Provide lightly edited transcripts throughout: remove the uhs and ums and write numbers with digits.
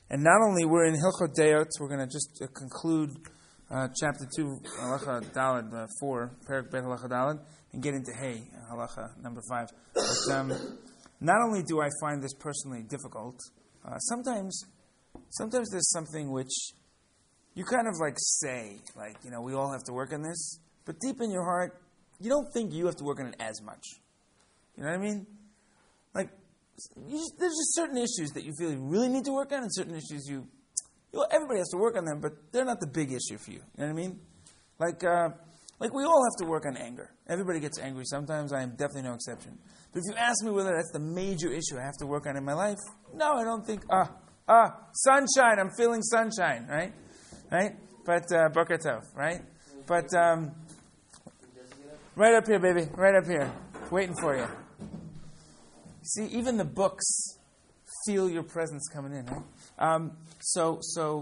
And not only we're in Hilchot Deot, we're going to just conclude chapter 2, Halacha Daled, 4, Perek Bet Halacha Daled, and get into Hey, Halacha number 5. But not only do I find this personally difficult, sometimes there's something which you kind of like say, like, we all have to work on this, but deep in your heart, you don't think you have to work on it as much. You know what I mean? Like, there's just certain issues that you feel you really need to work on, and certain issues everybody has to work on them, but they're not the big issue for you. You know what I mean? Like we all have to work on anger. Everybody gets angry sometimes. I am definitely no exception. But if you ask me whether that's the major issue I have to work on in my life, no, I don't think. Sunshine. I'm feeling sunshine, right? But Boker Tov, right? But right up here, baby, right up here, waiting for you. See, even the books feel your presence coming in, right? So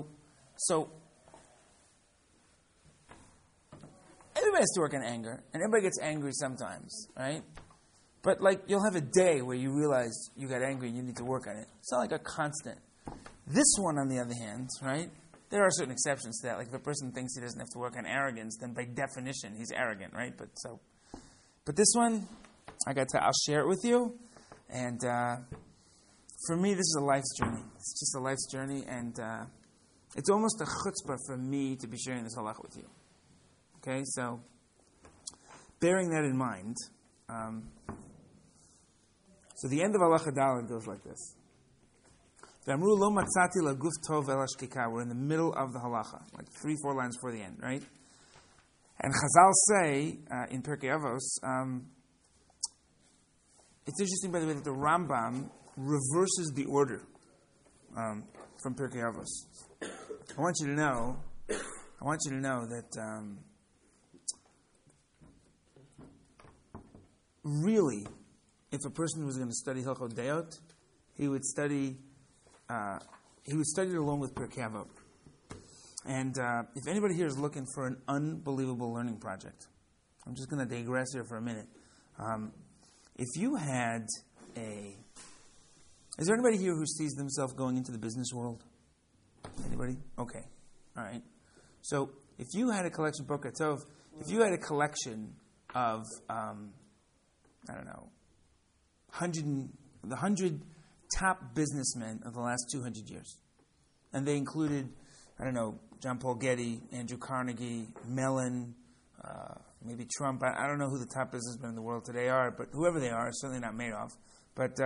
everybody has to work on anger, and everybody gets angry sometimes, right? But you'll have a day where you realize you got angry and you need to work on it. It's not like a constant. This one, on the other hand, right? There are certain exceptions to that. Like if a person thinks he doesn't have to work on arrogance, then by definition he's arrogant, right? But this one, I'll share it with you. And for me, this is a life's journey. It's just a life's journey, and it's almost a chutzpah for me to be sharing this halach with you. Okay, so bearing that in mind, so the end of halacha daled goes like this. V'amru lo matzati laguf tov el hashkika. We're in the middle of the halacha, like 3-4 lines before the end, right? And Chazal say in Pirkei Avos. It's interesting, by the way, that the Rambam reverses the order from Pirkei Avos. I want you to know that really, if a person was going to study Hilchot Deot, he would study it along with Pirkei Avot. And if anybody here is looking for an unbelievable learning project, I'm just going to digress here for a minute. If you had is there anybody here who sees themselves going into the business world? Anybody? Okay. All right. So if you had a collection, Boker Tov, if you had a collection of, the 100 top businessmen of the last 200 years, and they included, John Paul Getty, Andrew Carnegie, Mellon, maybe Trump. I don't know who the top businessmen in the world today are, but whoever they are, certainly not Madoff. But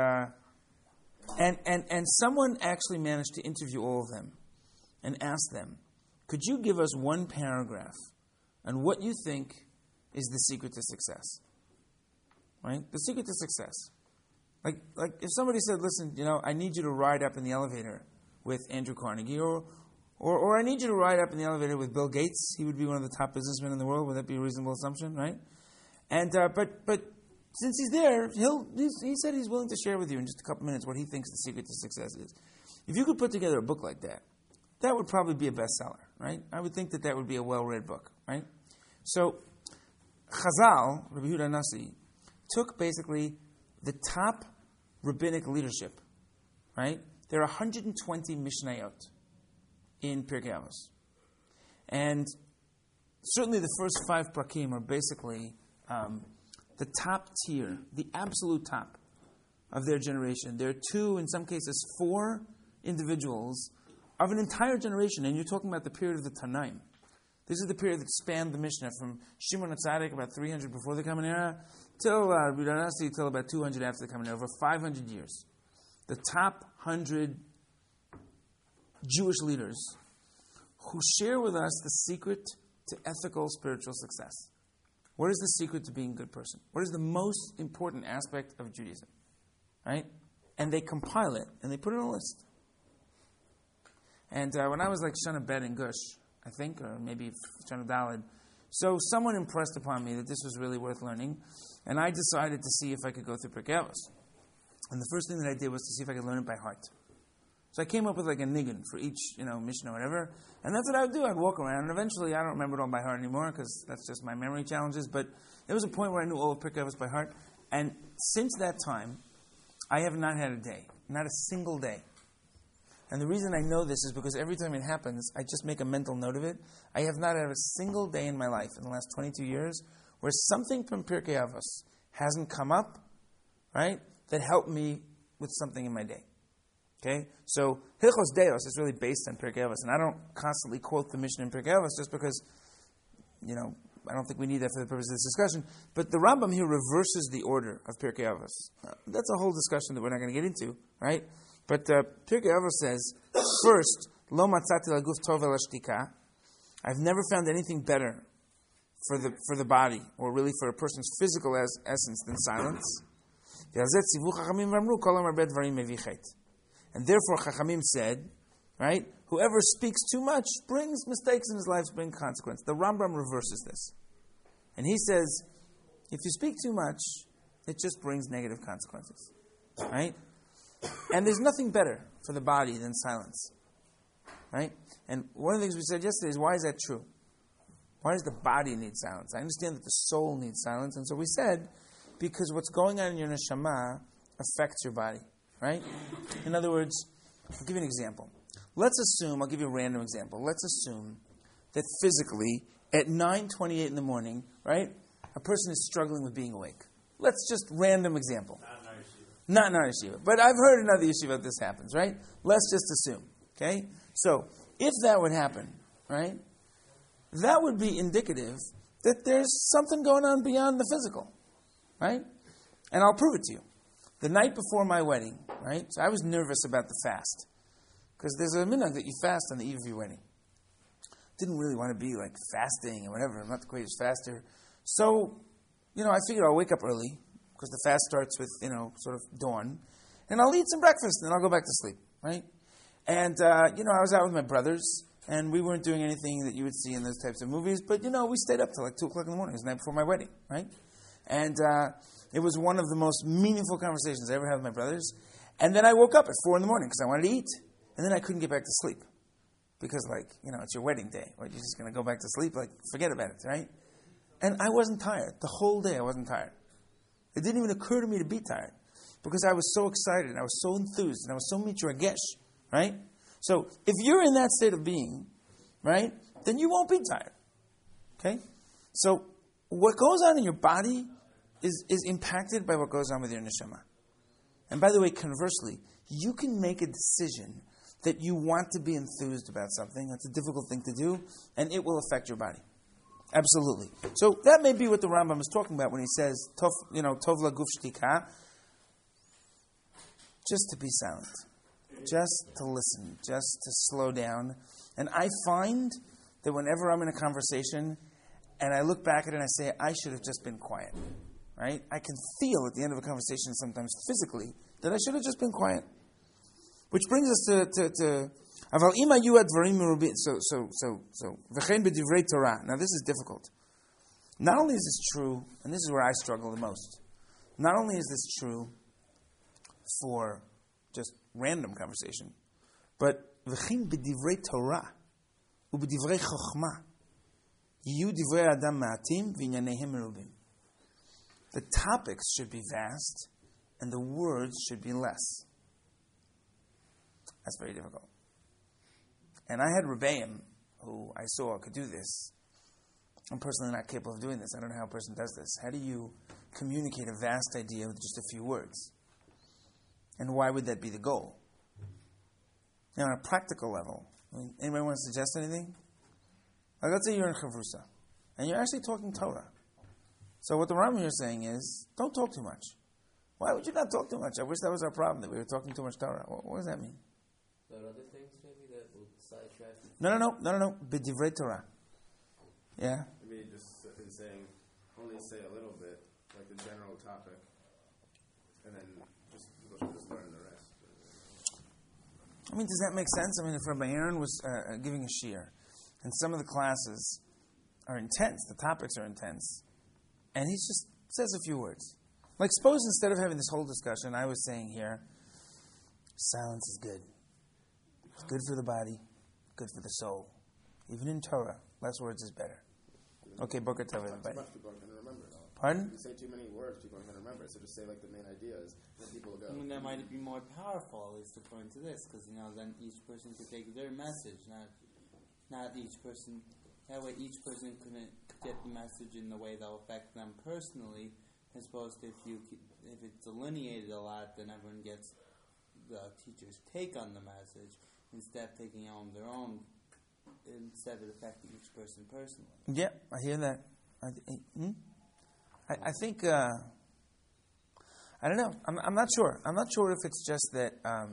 and someone actually managed to interview all of them and ask them, could you give us one paragraph on what you think is the secret to success? Right? The secret to success. Like if somebody said, listen, I need you to ride up in the elevator with Andrew Carnegie, or I need you to ride up in the elevator with Bill Gates. He would be one of the top businessmen in the world. Would that be a reasonable assumption, right? And but since he's there, he said he's willing to share with you in just a couple minutes what he thinks the secret to success is. If you could put together a book like that, that would probably be a bestseller, right? I would think that would be a well-read book, right? So Chazal, Rabbi Yehuda Nasi, took basically the top rabbinic leadership, right? There are 120 Mishnayot in Pirkei Avos. And certainly the first 5 prakim are basically the top tier, the absolute top of their generation. There are 2, in some cases 4 individuals of an entire generation, and you're talking about the period of the Tanaim. This is the period that spanned the Mishnah from Shimon HaTzadik, about 300 before the Common Era, till Rabbi Nasi, till about 200 after the Common Era, over 500 years. The top 100 Jewish leaders who share with us the secret to ethical spiritual success. What is the secret to being a good person? What is the most important aspect of Judaism? Right? And they compile it, and they put it on a list. And when I was like Shana Bet in Gush, I think, or maybe Shana Daled, so someone impressed upon me that this was really worth learning, and I decided to see if I could go through Pirkei Avos. And the first thing that I did was to see if I could learn it by heart. So I came up with like a niggin for each, Mishnah or whatever, and that's what I would do. I'd walk around, and eventually I don't remember it all by heart anymore because that's just my memory challenges. But there was a point where I knew all of Pirkei Avos by heart, and since that time, I have not had a day, not a single day, And the reason I know this is because every time it happens, I just make a mental note of it. I have not had a single day in my life in the last 22 years where something from Pirkei Avos hasn't come up, right, that helped me with something in my day. Okay? So, Hilchos Deos is really based on Pirkei Avos. And I don't constantly quote the Mishnah in Pirkei Avos just because, I don't think we need that for the purpose of this discussion. But the Rambam here reverses the order of Pirkei Avos. That's a whole discussion that we're not going to get into, right? But Pirkei Avos says, first, Lo matzati laguf tov el shtika. I've never found anything better for the body, or really for a person's physical essence, than silence. And therefore, Chachamim said, right, whoever speaks too much brings mistakes in his life, brings consequence. The Rambam reverses this. And he says, if you speak too much, it just brings negative consequences. Right? And there's nothing better for the body than silence. Right? And one of the things we said yesterday is, why is that true? Why does the body need silence? I understand that the soul needs silence. And so we said, because what's going on in your neshama affects your body. Right? In other words, I'll give you an example. Let's assume, I'll give you a random example. Let's assume that physically, at 9:28 in the morning, right, a person is struggling with being awake. Let's just random example. Not in our yeshiva. But I've heard in other yeshiva this happens, right? Let's just assume. Okay? So, if that would happen, right, that would be indicative that there's something going on beyond the physical. Right? And I'll prove it to you. The night before my wedding, right, so I was nervous about the fast. Because there's a minhag that you fast on the eve of your wedding. Didn't really want to be like fasting or whatever. I'm not the greatest faster. So, I figured I'll wake up early, because the fast starts with, sort of dawn. And I'll eat some breakfast, and then I'll go back to sleep, right? And, I was out with my brothers, and we weren't doing anything that you would see in those types of movies. But, we stayed up till like 2 o'clock in the morning. It was the night before my wedding, right? And it was one of the most meaningful conversations I ever had with my brothers. And then I woke up at 4 in the morning because I wanted to eat. And then I couldn't get back to sleep. Because, it's your wedding day. Right? You're just going to go back to sleep? Forget about it, right? And I wasn't tired. The whole day I wasn't tired. It didn't even occur to me to be tired. Because I was so excited, and I was so enthused, and I was so mitragesh, right? So, if you're in that state of being, right, then you won't be tired. Okay? So, what goes on in your body is impacted by what goes on with your neshama. And by the way, conversely, you can make a decision that you want to be enthused about something. That's a difficult thing to do, and it will affect your body. Absolutely. So that may be what the Rambam is talking about when he says, tov laguf shtika, just to be silent, just to listen, just to slow down. And I find that whenever I'm in a conversation and I look back at it and I say, I should have just been quiet, right? I can feel at the end of a conversation sometimes physically that I should have just been quiet. Which brings us to Aval ima yu advarim merubim. So v'chein b'divrei Torah. Now this is difficult. Not only is this true, and this is where I struggle the most. Not only is this true for just random conversation, but v'chein b'divrei Torah u'b'divrei chochma yu divrei adam ma'atim v'inyanehem merubim. The topics should be vast, and the words should be less. That's very difficult. And I had Rebbeim, who I saw could do this. I'm personally not capable of doing this. I don't know how a person does this. How do you communicate a vast idea with just a few words? And why would that be the goal? Now, on a practical level, anybody want to suggest anything? Let's say you're in Chavrusa, and you're actually talking Torah. So what the Rambam here is saying is, don't talk too much. Why would you not talk too much? I wish that was our problem, that we were talking too much Torah. What does that mean? But other things maybe that will sidetrack. No. B'divrei Torah. Yeah? Maybe just in saying, only say a little bit, like the general topic, and then just learn the rest. I mean, does that make sense? I mean, if Rabbi Aaron was giving a shiur, and some of the classes are intense, the topics are intense, and he just says a few words. Like, suppose instead of having this whole discussion, I was saying here, silence is good. It's good for the body, good for the soul. Even in Torah, less words is better. Okay, Boker Tov, everybody. Pardon? If you say too many words, people aren't going to remember it. So just say like the main ideas, and then people will go. I mean, that might be more powerful, at least according to this, because then each person could take their message, not each person. That way, each person could get the message in the way that'll affect them personally, as opposed to if it's delineated a lot, then everyone gets the teacher's take on the message instead of taking on their own, instead of affecting each person personally. Yeah, I hear that. I think I don't know. I'm not sure. I'm not sure if it's just that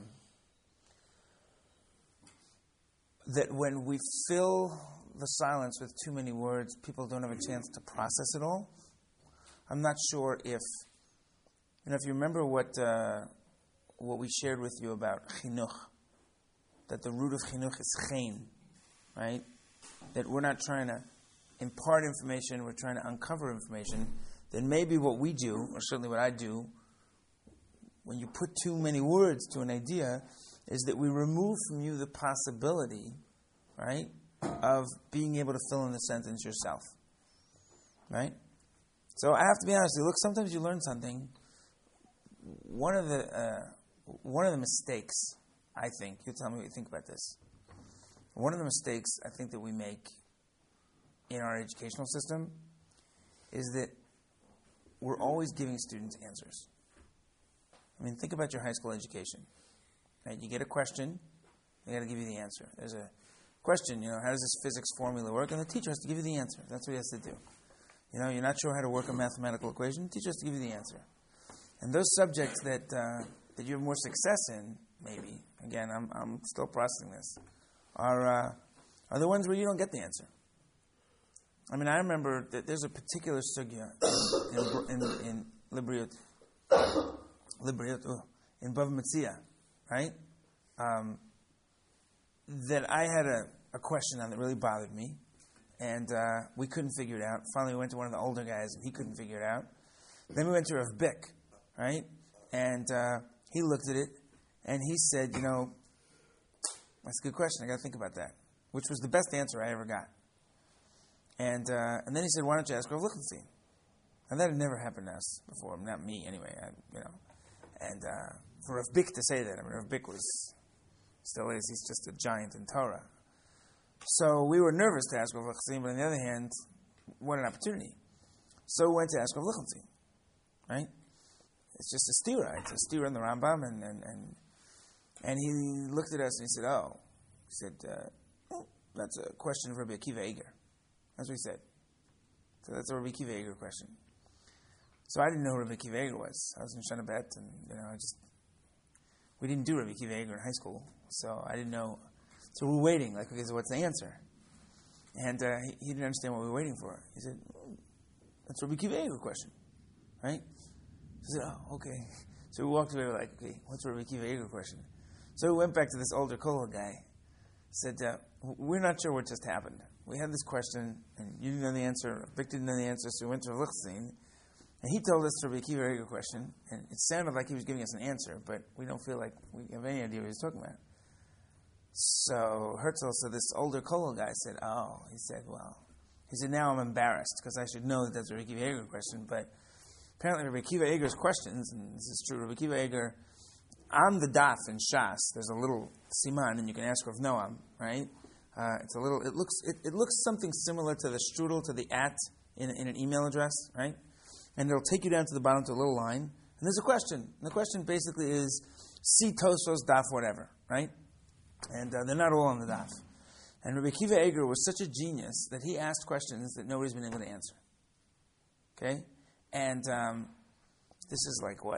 that when we fill the silence with too many words, people don't have a chance to process it all. I'm not sure if if you remember what we shared with you about chinuch, that the root of chinuch is chen, right? That we're not trying to impart information, we're trying to uncover information. Then maybe what we do, or certainly what I do, when you put too many words to an idea, is that we remove from you the possibility, right, of being able to fill in the sentence yourself, right? So I have to be honest with you. Look, sometimes you learn something. One of the mistakes, I think, you tell me what you think about this. One of the mistakes I think that we make in our educational system is that we're always giving students answers. I mean, think about your high school education. Right? You get a question, they got to give you the answer. There's a question, how does this physics formula work? And the teacher has to give you the answer. That's what he has to do. You're not sure how to work a mathematical equation, the teacher has to give you the answer. And those subjects that you have more success in, maybe, again, I'm still processing this, are the ones where you don't get the answer. I mean, I remember that there's a particular sugya in Libriut, in Bava Metzia, right? That I had a question on that really bothered me, and we couldn't figure it out. Finally, we went to one of the older guys, and he couldn't figure it out. Then we went to Rav Bick, right? And he looked at it, and he said, that's a good question. I got to think about that, which was the best answer I ever got. And then he said, why don't you ask Rav Lichtenstein? And that had never happened to us before, not me anyway, And for Rav Bick to say that, Rav Bick still is, he's just a giant in Torah. So we were nervous to ask Rav Lichtenstein, but on the other hand, what an opportunity. So we went to ask Rav Lichtenstein, right? It's just a stira. It's a stira in the Rambam, and he looked at us and he said, that's a question of Rabbi Akiva Eiger. That's what he said. So that's a Rabbi Akiva Eiger question. So I didn't know who Rabbi Akiva Eiger was. I was in Shana Bet, and we didn't do Rabbi Akiva Eiger in high school, so I didn't know. So we're waiting, okay, so what's the answer? And he didn't understand what we were waiting for. He said, that's Rabbi Akiva Eiger question, right? So I said, okay. So we walked away, like, okay, what's Rabbi Akiva Eiger question? So we went back to this older Kollel guy. Said, we're not sure what just happened. We had this question, and you didn't know the answer. Vic didn't know the answer, so we went to Rav Lichtenstein, and he told us the Rabbi Akiva Eiger question, and it sounded like he was giving us an answer, but we don't feel like we have any idea what he was talking about. So Herzl, this older Kollel guy said, now I'm embarrassed, because I should know that that's a Rabbi Akiva Eiger question, but apparently Rabbi Akiva Eiger's questions, and this is true, Rabbi Akiva Eiger, on the daf in Shas, there's a little siman, and you can ask Rav Noam, right? It's a little. It looks something similar to the strudel, to the at in an email address, right? And it'll take you down to the bottom to a little line, and there's a question. And the question basically is, see Tosfos daf whatever, right? And they're not all on the daf. And Rabbi Akiva Eiger was such a genius that he asked questions that nobody's been able to answer. Okay, and this is like what,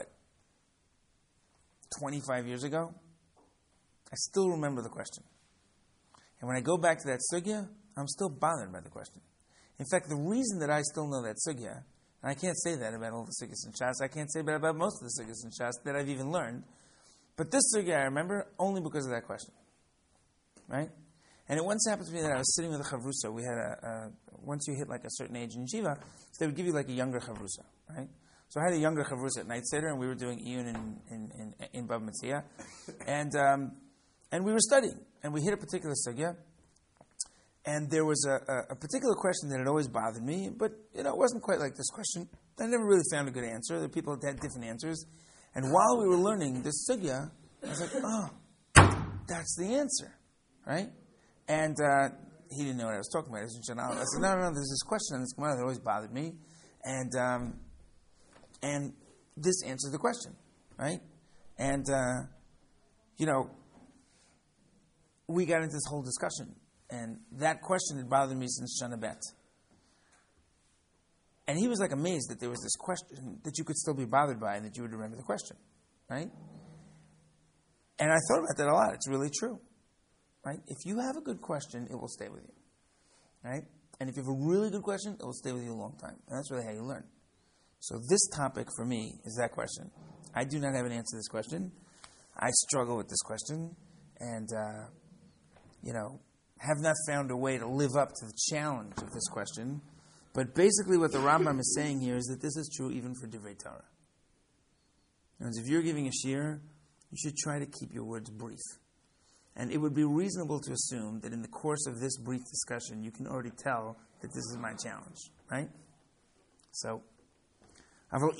25 years ago? I still remember the question. And when I go back to that sugya, I'm still bothered by the question. In fact, the reason that I still know that sugya, and I can't say that about all the sugyas in Shas, I can't say that about most of the sugyas in Shas that I've even learned, but this sugya I remember only because of that question. Right? And it once happened to me that I was sitting with a chavrusa. We had once you hit like a certain age in Yeshiva, so they would give you like a younger chavrusa, right? So I had a younger chavrusa at Night Seder, and we were doing iyun in Bava Metzia, and we were studying, and we hit a particular sugya, And there was a particular question that had always bothered me, but it wasn't quite like this question. I never really found a good answer. The people had different answers. And while we were learning this sugya, I was like, oh, that's the answer, right? And he didn't know what I was talking about. I said, no, there's this question in this Gemara that always bothered me. And this answers the question, right? And, we got into this whole discussion. And that question had bothered me since Shana Bet. And he was like amazed that there was this question that you could still be bothered by and that you would remember the question, right? And I thought about that a lot. It's really true, right? If you have a good question, it will stay with you, right? And if you have a really good question, it will stay with you a long time. And that's really how you learn. So this topic for me is that question. I do not have an answer to this question. I struggle with this question. And, have not found a way to live up to the challenge of this question. But basically what the Rambam is saying here is that this is true even for Divrei Torah. In other words, if you're giving a shiur, you should try to keep your words brief. And it would be reasonable to assume that in the course of this brief discussion, you can already tell that this is my challenge, right? So, now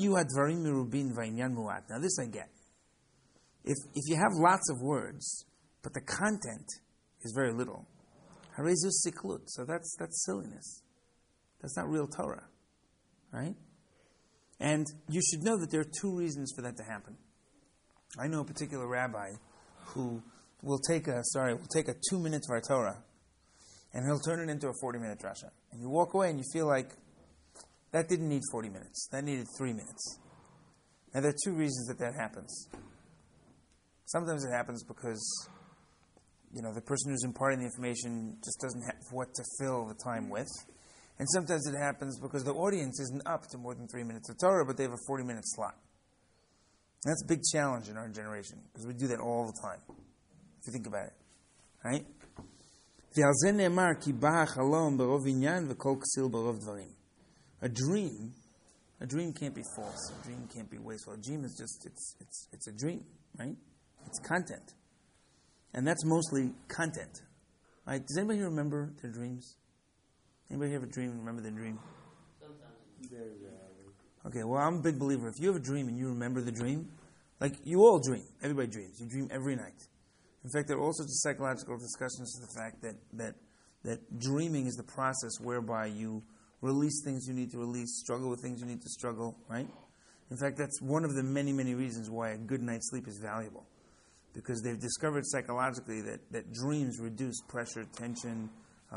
this I get. If you have lots of words, but the content is very little, so that's silliness. That's not real Torah, right? And you should know that there are two reasons for that to happen. I know a particular rabbi who will take a 2-minute Dvar Torah and he'll turn it into a 40-minute drasha. And you walk away and you feel like that didn't need 40 minutes. That needed 3 minutes. Now there are two reasons that happens. Sometimes it happens because the person who's imparting the information just doesn't have what to fill the time with. And sometimes it happens because the audience isn't up to more than 3 minutes of Torah, but they have a 40-minute slot. And that's a big challenge in our generation, because we do that all the time, if you think about it. Right? A dream can't be false. A dream can't be wasteful. A dream is just, it's a dream, right? It's content. And that's mostly content. Right? Does anybody here remember their dreams? Anybody have a dream and remember their dream? Sometimes. Very rarely. Okay, well, I'm a big believer. If you have a dream and you remember the dream, like you all dream. Everybody dreams. You dream every night. In fact, there are all sorts of psychological discussions to the fact that dreaming is the process whereby you release things you need to release, struggle with things you need to struggle, right? In fact, that's one of the many, many reasons why a good night's sleep is valuable. Because they've discovered psychologically that dreams reduce pressure, tension.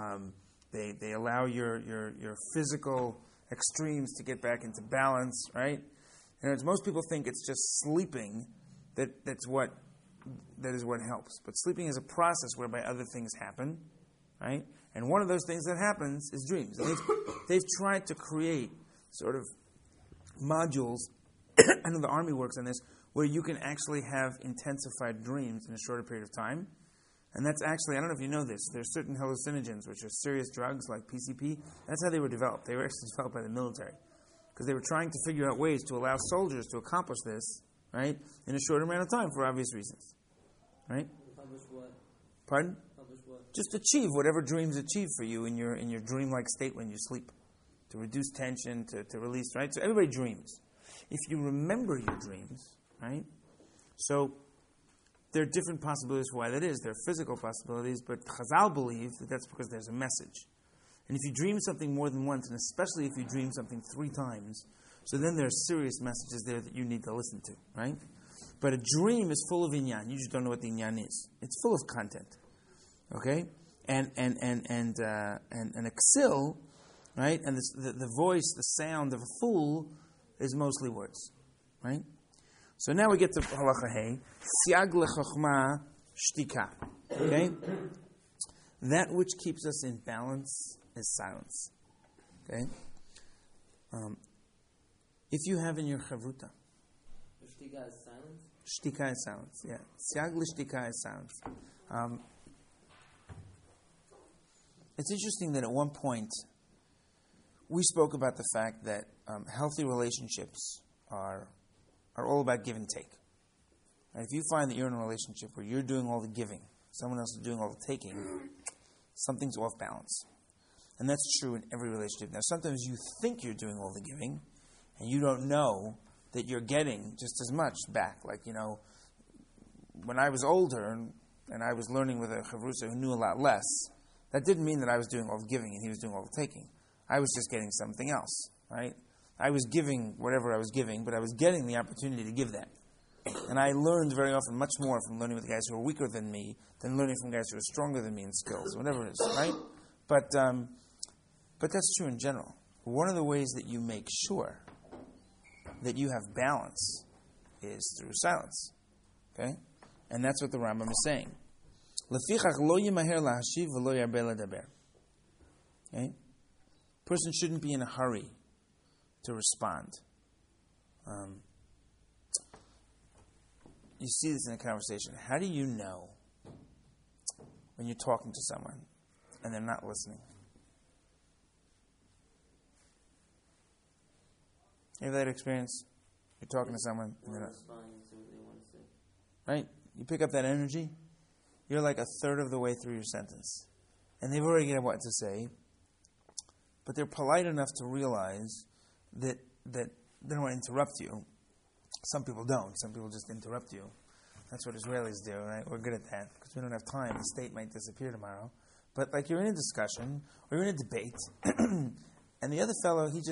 They allow your physical extremes to get back into balance, right? And most people think it's just sleeping that is what helps. But sleeping is a process whereby other things happen, right? And one of those things that happens is dreams. And they've tried to create sort of modules. I know the Army works on this, where you can actually have intensified dreams in a shorter period of time. And that's actually, I don't know if you know this, there's certain hallucinogens, which are serious drugs like PCP. That's how they were developed. They were actually developed by the military. Because they were trying to figure out ways to allow soldiers to accomplish this, right, in a short amount of time for obvious reasons. Right? Accomplish what? Pardon? Accomplish what? Just achieve whatever dreams achieve for you in your dreamlike state when you sleep. To reduce tension, to release, right? So everybody dreams. If you remember your dreams, right? So there are different possibilities for why that is. There are physical possibilities, but Chazal believe that that's because there's a message. And if you dream something more than once, and especially if you dream something 3 times, so then there are serious messages there that you need to listen to, right? But a dream is full of inyan. You just don't know what the inyan is. It's full of content, okay? And a ksil, right? And the voice, the sound of a fool is mostly words, right? So now we get to halacha hey, siag lechachma shtika. Okay, that which keeps us in balance is silence. Okay, if you have in your chavruta, Shtika is silence? shtika is silence. Yeah, siag l'shtika is silence. It's interesting that at one point we spoke about the fact that healthy relationships are all about give and take. And if you find that you're in a relationship where you're doing all the giving, someone else is doing all the taking, something's off balance. And that's true in every relationship. Now, sometimes you think you're doing all the giving, and you don't know that you're getting just as much back. Like, when I was older and I was learning with a chavrusa who knew a lot less, that didn't mean that I was doing all the giving and he was doing all the taking. I was just getting something else, right? I was giving whatever I was giving, but I was getting the opportunity to give that. And I learned very often much more from learning with guys who are weaker than me than learning from guys who are stronger than me in skills, whatever it is, right? But that's true in general. One of the ways that you make sure that you have balance is through silence. Okay? And that's what the Rambam is saying. Lefichach lo yimaher lahashiv v'lo yarbe ledaber. Okay? Person shouldn't be in a hurry to respond. You see this in a conversation. How do you know when you're talking to someone and they're not listening? You have that experience? You're talking to someone and they're not responding to what they want to say. right? You pick up that energy, you're like a third of the way through your sentence. And they've already got what to say, but they're polite enough to realize that they don't want to interrupt you. Some people don't. Some people just interrupt you. That's what Israelis do, right? We're good at that because we don't have time. The state might disappear tomorrow. But like you're in a discussion or you're in a debate, and the other fellow, he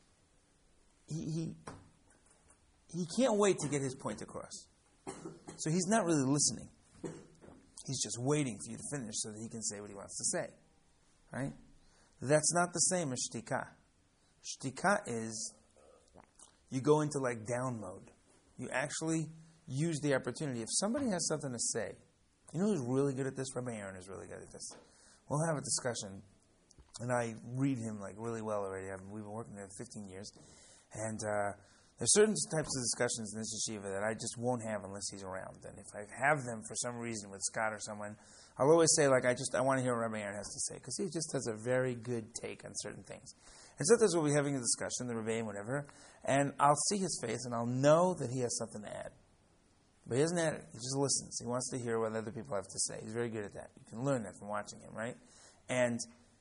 can't wait to get his point across. So he's not really listening. He's just waiting for you to finish so that he can say what he wants to say. Right? That's not the same as shtika. Shtika is you go into like down mode. You actually use the opportunity. If somebody has something to say, you know who's really good at this? Rabbi Aaron is really good at this. We'll have a discussion, and I read him like really well already. We've been working there 15 years. And there's certain types of discussions in this yeshiva that I just won't have unless he's around. And if I have them for some reason with Scott or someone, I'll always say, like, I want to hear what Rabbi Aaron has to say, because he just has a very good take on certain things. And sometimes we'll be having a discussion, the Rebbe and whatever, and I'll see his face and I'll know that he has something to add. But he doesn't add it. He just listens. He wants to hear what other people have to say. He's very good at that. You can learn that from watching him, right? And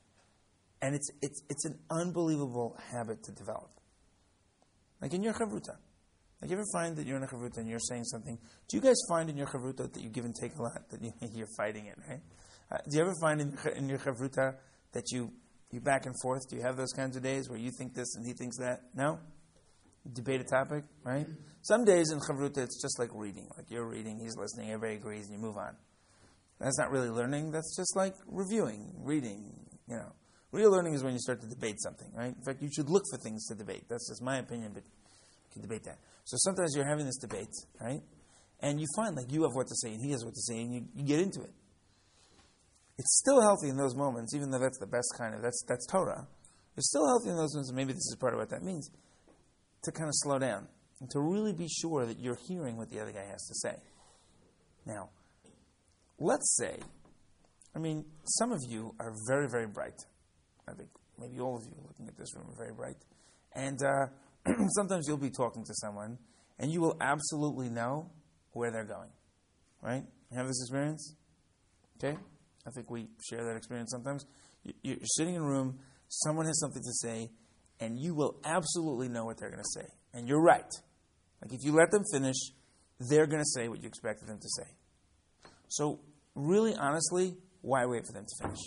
it's an unbelievable habit to develop. Like in your chavruta. Like you ever find that you're in a chavruta and you're saying something? Do you guys find in your chavruta that you give and take a lot, that you're fighting it, right? Do you ever find in your chavruta that you back and forth? Do you have those kinds of days where you think this and he thinks that? No? Debate a topic, right? Some days in chavruta it's just like reading. Like you're reading, he's listening, everybody agrees, and you move on. That's not really learning. That's just like reviewing, reading, Real learning is when you start to debate something, right? In fact, you should look for things to debate. That's just my opinion, but you can debate that. So sometimes you're having this debate, right? And you find like you have what to say and he has what to say and you get into it. It's still healthy in those moments, even though that's the best kind of, that's Torah. It's still healthy in those moments, and maybe this is part of what that means, to kind of slow down and to really be sure that you're hearing what the other guy has to say. Now, let's say, some of you are very, very bright. I think maybe all of you looking at this room are very bright. And sometimes you'll be talking to someone and you will absolutely know where they're going. Right? You have this experience? Okay? I think we share that experience sometimes. You're sitting in a room, someone has something to say, and you will absolutely know what they're going to say. And you're right. Like if you let them finish, they're going to say what you expected them to say. So really, honestly, why wait for them to finish?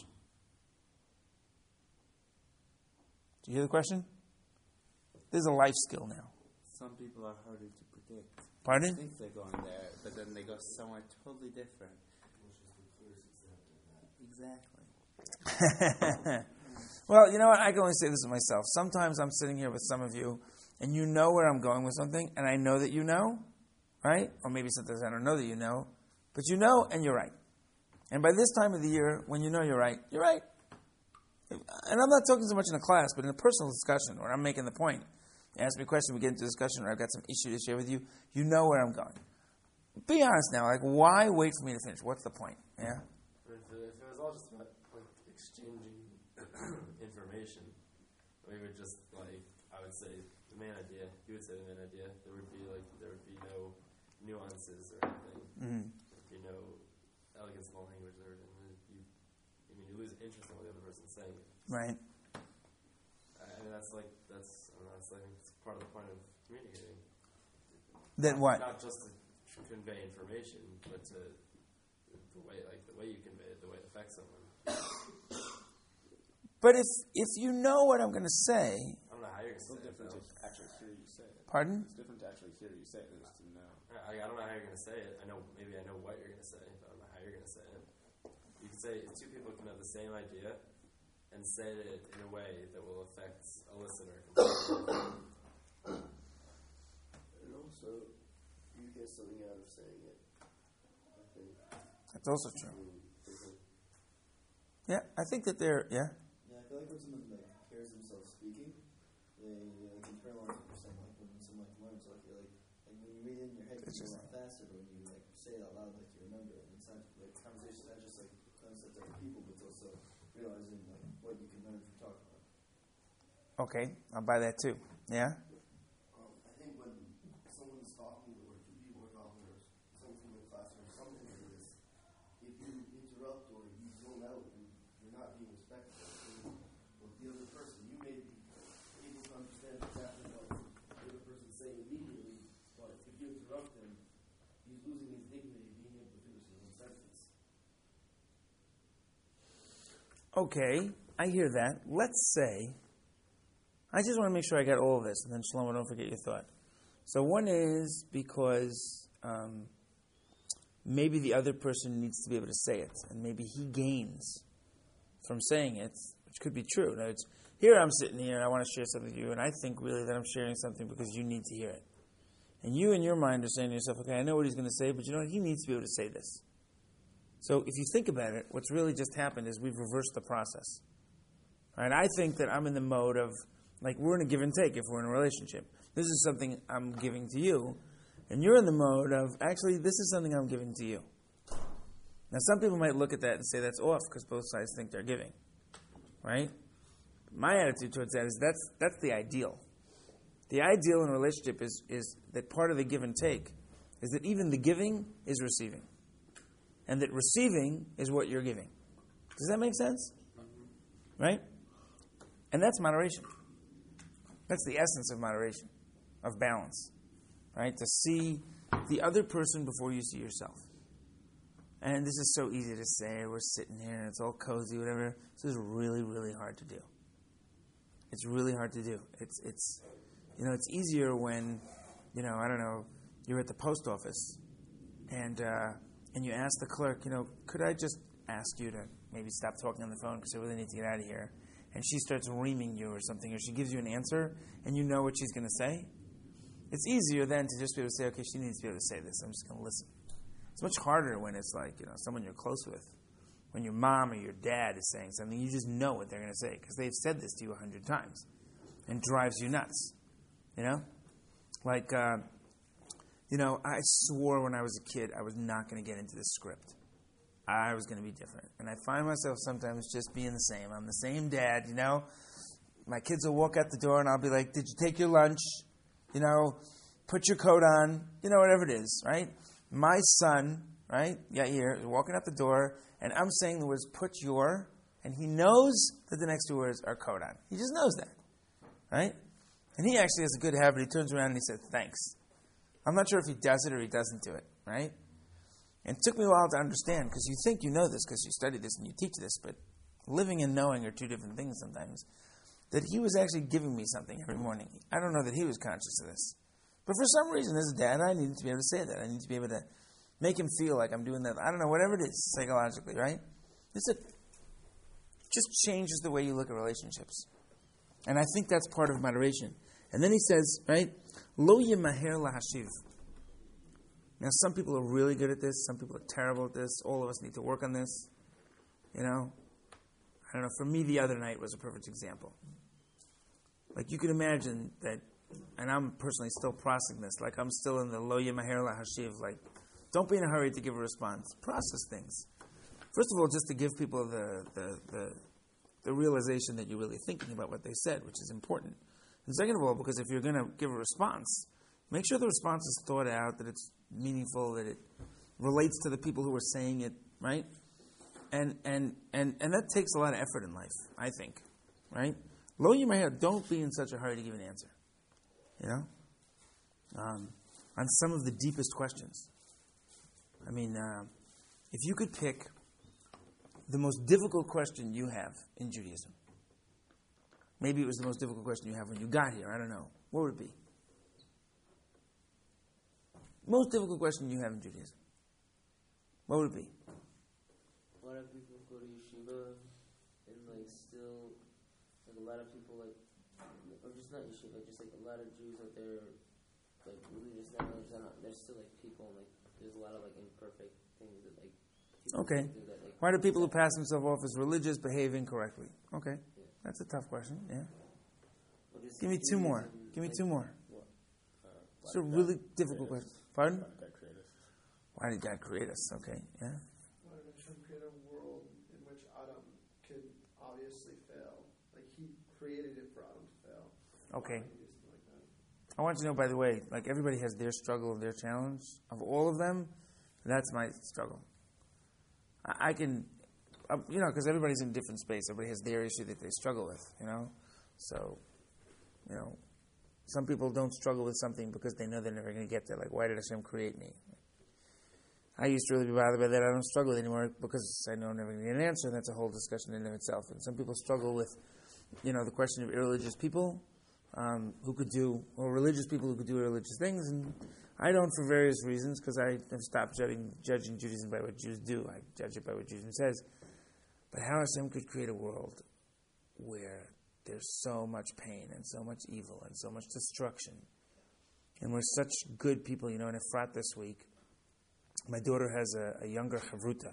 Do you hear the question? This is a life skill now. Some people are harder to predict. Pardon? I think they're going there, but then they go somewhere totally different. Exactly. Well, you know what? I can only say this to myself. Sometimes I'm sitting here with some of you, and you know where I'm going with something, and I know that you know, right? Or maybe sometimes I don't know that you know, but you know, and you're right. And by this time of the year, when you know you're right, you're right. And I'm not talking so much in a class, but in a personal discussion where I'm making the point. You ask me a question, we get into a discussion, or I've got some issue to share with you. You know where I'm going. Be honest now. Like, why wait for me to finish? What's the point? Yeah? If it was all just about like exchanging information, we would just I would say the main idea. You would say the main idea. There would be no nuances or anything. Mm-hmm. There'd be no elegance in the language or anything. You lose interest in what the other person's saying. Right. I mean, that's like it's part of the point of communicating. Then what? Not just to convey information, but to the way you convey it, the way it affects someone. But if you know what I'm going to say, I don't know how you're going to say it. It's different to actually hear you say it. pardon? It's different to actually hear you say it than it is to know. I don't know how you're going to say it. Maybe I know what you're going to say, but I don't know how you're going to say it. You can say if two people can have the same idea and say it in a way that will affect a listener completely. And also, you get something out of saying it. I think. That's also true. Yeah, I think that they're, yeah. Yeah, I feel like when someone hears themselves speaking, they can turn on what you're saying. Like when someone learns, like you're like when you read it in your head, it's a lot faster. But when you say it out loud, you remember it. And it's not like conversation, not just concepts of people, but it's also realizing what you can learn from talking about. Okay, I'll buy that too. Yeah. I think when someone's talking, or two people are talking, or someone from the class, or something like this, if you interrupt or you zone out, you're not being respectful of the other person. You may be able to understand exactly what the other person's saying immediately, but if you interrupt him, he's losing his dignity being able to finish his own sentence. Okay, I hear that. Let's say, I just want to make sure I got all of this, and then Shlomo, don't forget your thought. So one is because maybe the other person needs to be able to say it, and maybe he gains from saying it, which could be true. Now, here I'm sitting here, and I want to share something with you, and I think really that I'm sharing something because you need to hear it. And you in your mind are saying to yourself, okay, I know what he's going to say, but you know what? He needs to be able to say this. So if you think about it, what's really just happened is we've reversed the process. All right, I think that I'm in the mode of, we're in a give and take if we're in a relationship. This is something I'm giving to you. And you're in the mode of, actually, this is something I'm giving to you. Now, some people might look at that and say that's off because both sides think they're giving. Right? My attitude towards that is that's the ideal. The ideal in a relationship is that part of the give and take is that even the giving is receiving. And that receiving is what you're giving. Does that make sense? Right? And that's moderation. That's the essence of moderation, of balance. Right? To see the other person before you see yourself. And this is so easy to say. We're sitting here and it's all cozy, whatever. This is really, really hard to do. It's really hard to do. It's easier when, I don't know, you're at the post office and you ask the clerk, could I just ask you to maybe stop talking on the phone because I really need to get out of here. And she starts reaming you or something, or she gives you an answer and you know what she's going to say. It's easier then to just be able to say, okay, she needs to be able to say this. I'm just going to listen. It's much harder when it's someone you're close with. When your mom or your dad is saying something, you just know what they're going to say because they've said this to you 100 times and drives you nuts. I swore when I was a kid I was not going to get into this script. I was going to be different. And I find myself sometimes just being the same. I'm the same dad, My kids will walk out the door and I'll be like, did you take your lunch? Put your coat on. Whatever it is, right? My son, right? Yair, is walking out the door and I'm saying the words, put your, and he knows that the next two words are coat on. He just knows that, right? And he actually has a good habit. He turns around and he says, thanks. I'm not sure if he does it or he doesn't do it, right? And it took me a while to understand because you think you know this because you study this and you teach this, but living and knowing are two different things sometimes. That he was actually giving me something every morning. I don't know that he was conscious of this. But for some reason, as a dad, I needed to be able to say that. I need to be able to make him feel like I'm doing that. I don't know, whatever it is, psychologically, right? It just changes the way you look at relationships. And I think that's part of moderation. And then he says, right, Lo yemaher lahashiv. Now, some people are really good at this. Some people are terrible at this. All of us need to work on this. I don't know. For me, the other night was a perfect example. You can imagine that, and I'm personally still processing this. I'm still in the Lo yemaher lahashiv. Don't be in a hurry to give a response. Process things. First of all, just to give people the realization that you're really thinking about what they said, which is important. And second of all, because if you're going to give a response, make sure the response is thought out, that it's meaningful, that it relates to the people who are saying it, right? And that takes a lot of effort in life, I think, right? Lo Yimaher, don't be in such a hurry to give an answer, you know, on some of the deepest questions. I mean, if you could pick the most difficult question you have in Judaism, maybe it was the most difficult question you have when you got here, I don't know, what would it be? Most difficult question you have in Judaism, what would it be? A lot of people go to yeshiva and like still, like a lot of people like, or just not yeshiva, just like a lot of Jews out there, like religious, not religious, there's still like people and like there's a lot of like imperfect things that like people Okay. do that, like, Why do people who pass themselves off as religious behave incorrectly? Okay. Yeah. That's a tough question, yeah. or just Give me two more. Judaism, Give me like, two more. what? It's a really difficult question. Pardon? God created us. Why did God create us? Okay, yeah. Why did Hashem create a world in which Adam could obviously fail? Like he created it for Adam to fail. Okay. Why would he do something like that? I want you to know, by the way, like everybody has their struggle and their challenge. Of all of them, that's my struggle. I can, you know, because everybody's in a different space. Everybody has their issue that they struggle with, you know. So, you know, some people don't struggle with something because they know they're never going to get there. Like, why did Hashem create me? I used to really be bothered by that. I don't struggle with it anymore because I know I'm never going to get an answer, and that's a whole discussion in and of itself. And some people struggle with, you know, the question of irreligious people who could do, or religious people who could do irreligious things, and I don't for various reasons, because I have stopped judging Judaism by what Jews do. I judge it by what Judaism says. But how Hashem could create a world where there's so much pain and so much evil and so much destruction, and we're such good people. You know, in Efrat this week, my daughter has a younger chavruta,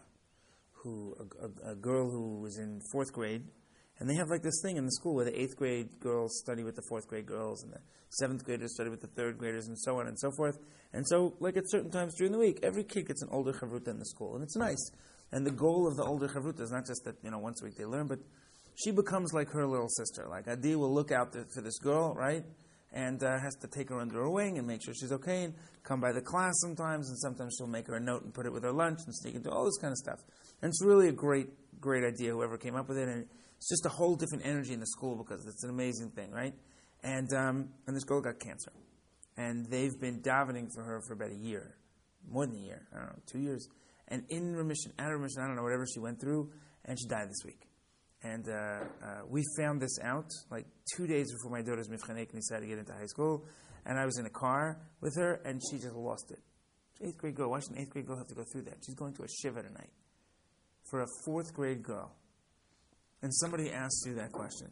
a girl who was in 4th grade, and they have like this thing in the school where the 8th grade girls study with the 4th grade girls, and the 7th graders study with the 3rd graders, and so on and so forth. And so, like at certain times during the week, every kid gets an older chavruta in the school, and it's nice. And the goal of the older chavruta is not just that, you know, once a week they learn, but she becomes like her little sister. Like Adi will look out for this girl, right? And has to take her under her wing and make sure she's okay, and come by the class sometimes, and sometimes she'll make her a note and put it with her lunch and sneak into all this kind of stuff. And it's really a great idea, whoever came up with it, and it's just a whole different energy in the school because it's an amazing thing, right? And this girl got cancer. And they've been davening for her for about a year, more than a year, I don't know, 2 years. And in remission, out of remission, I don't know, whatever she went through, and she died this week. And we found this out like 2 days before my daughter's Mivchanei Knisa to get into high school. And I was in a car with her, and she just lost it. She's an 8th grade girl. Why should an 8th grade girl have to go through that? She's going to a shiva tonight for a 4th grade girl. And somebody asks you that question.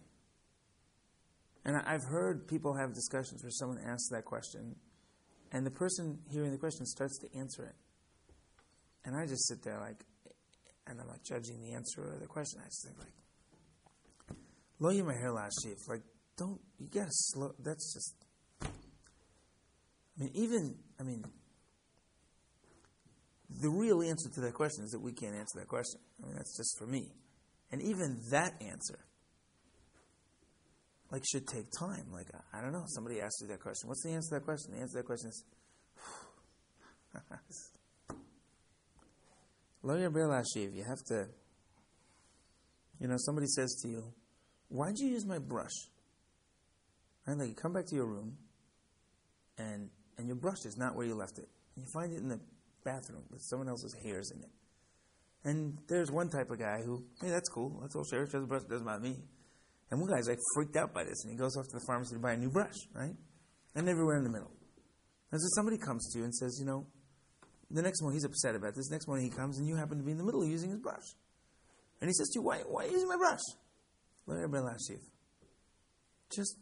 And I've heard people have discussions where someone asks that question, and the person hearing the question starts to answer it. And I just sit there like, and I'm not judging the answer or the question. I just think like, Lo Yimaher La'ashiv, like, don't, you gotta slow, that's just, the real answer to that question is that we can't answer that question. I mean, that's just for me. And even that answer, like, should take time. Like, I don't know, somebody asked you that question. What's the answer to that question? The answer to that question is, Lo Yimaher La'ashiv, you have to, you know, somebody says to you, why'd you use my brush? And like, you come back to your room, and your brush is not where you left it. And you find it in the bathroom with someone else's hairs in it. And there's one type of guy who, hey, that's cool. Let's all share. Share the brush. It doesn't bother me. And one guy's like freaked out by this, and he goes off to the pharmacy to buy a new brush, right? And everywhere in the middle. And so somebody comes to you and says, you know, the next morning he's upset about this. Next morning he comes, and you happen to be in the middle using his brush. And he says to you, why are you using my brush? Lo Yimaher La'ashiv. Just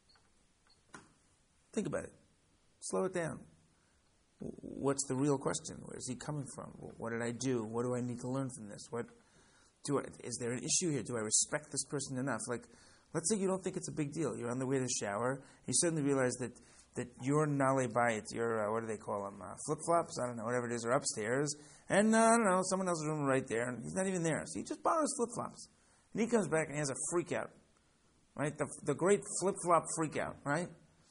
think about it. Slow it down. What's the real question? Where is he coming from? What did I do? What do I need to learn from this? Is there an issue here? Do I respect this person enough? Like, let's say you don't think it's a big deal. You're on the way to the shower. You suddenly realize that your nale bayit, your, what do they call them? Flip-flops? I don't know, whatever it is, are upstairs. And, I don't know, someone else's room right there. And he's not even there. So he just borrows flip-flops. And he comes back and he has a freak out. Right? The great flip-flop freak out, right?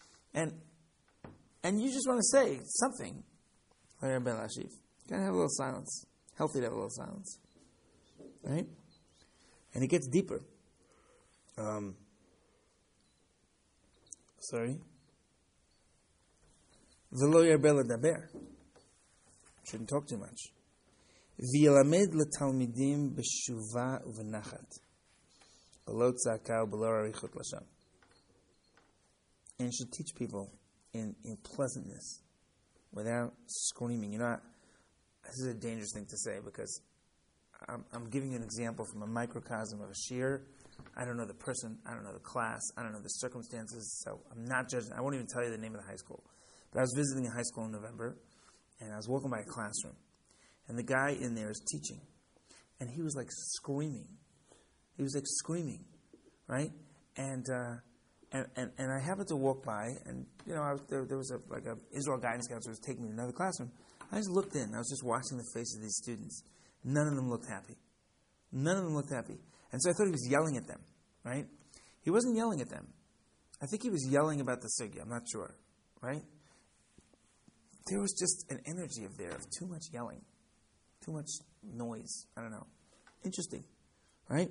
And you just want to say something. Lo Yimaher La'ashiv. You gotta have a little silence. Healthy to have a little silence. right? And it gets deeper. Sorry. V'lo yarbe ledaber. Shouldn't talk too much. V'yelamed letalmidim b'shuva u'v'nachat. B'lo tzaka u'b'lo arichot lashon. And should teach people in pleasantness, without screaming. You know, this is a dangerous thing to say because I'm giving you an example from a microcosm of a shiur. I don't know the person, I don't know the class, I don't know the circumstances, so I'm not judging. I won't even tell you the name of the high school. But I was visiting a high school in November, and I was walking by a classroom, and the guy in there is teaching, and he was like screaming. He was like screaming, right? And I happened to walk by, and you know, there was a Israel guidance counselor was taking me to another classroom. I just looked in. I was just watching the faces of these students. None of them looked happy. None of them looked happy. And so I thought he was yelling at them, right? He wasn't yelling at them. I think he was yelling about the sugya. I'm not sure, right? There was just an energy of too much yelling, too much noise. I don't know. Interesting, right?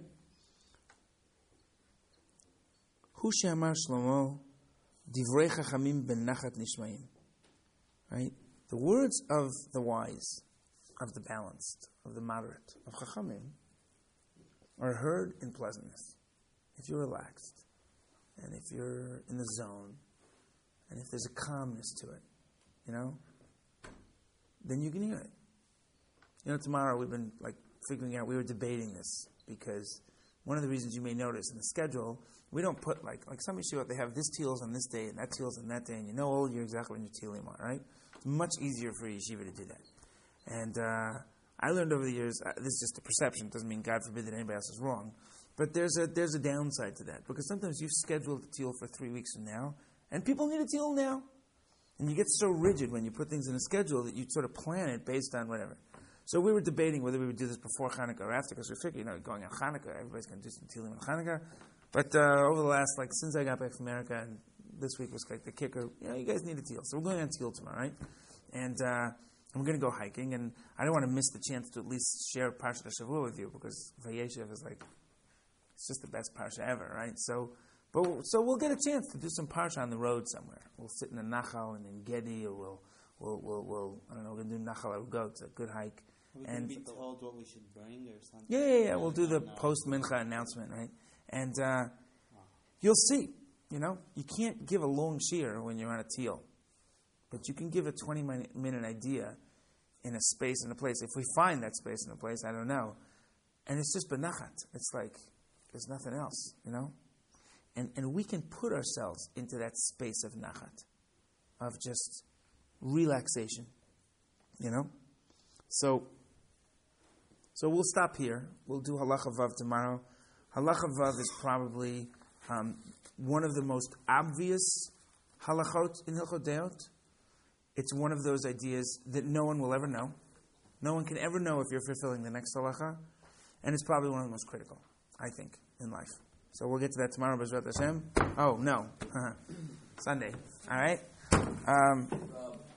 Hu she'amar Shlomo, divrei chachamim ben nachat nishmaim. Right? The words of the wise, of the balanced, of the moderate, of chachamim, are heard in pleasantness. If you're relaxed, and if you're in the zone, and if there's a calmness to it, you know, then you can hear it. You know, tomorrow we've been figuring out, we were debating this, because one of the reasons you may notice in the schedule, we don't put like some yeshivot, they have this teals on this day and that teals on that day, and you know all year exactly when your tealim are, right? It's much easier for a yeshiva to do that. And I learned over the years, this is just a perception, it doesn't mean God forbid that anybody else is wrong, but there's a downside to that, because sometimes you've scheduled the teal for 3 weeks from now, and people need a teal now. And you get so rigid when you put things in a schedule that you sort of plan it based on whatever. So we were debating whether we would do this before Hanukkah or after, because we figured, going on Hanukkah, everybody's going to do some tealim on Hanukkah. But over the last, since I got back from America, and this week was the kicker, you guys need a teal. So we're going on teal tomorrow, right? And we're going to go hiking, and I don't want to miss the chance to at least share Parshat HaShavua with you, because Vayeshev is it's just the best Parsha ever, right? So we'll get a chance to do some Parsha on the road somewhere. We'll sit in a Nachal and in Gedi, or we'll I don't know, we're going to do Nachal Arugot. It's a good hike. Are we going to be told what we should bring or something? Yeah. We'll do the post-Mincha announcement, right? And you'll see, you can't give a long shiur when you're on a teal, but you can give a 20-minute idea in a space and a place. If we find that space and a place, I don't know. And it's just benachat. It's like there's nothing else, And we can put ourselves into that space of nachat, of just relaxation, So we'll stop here. We'll do Halacha Vav tomorrow. Halacha Vav is probably one of the most obvious halachot in Hilchot Deot. It's one of those ideas that no one will ever know. No one can ever know if you're fulfilling the next halacha. And it's probably one of the most critical, I think, in life. So we'll get to that tomorrow, B'ezrat Hashem. Oh, no. Sunday. All right?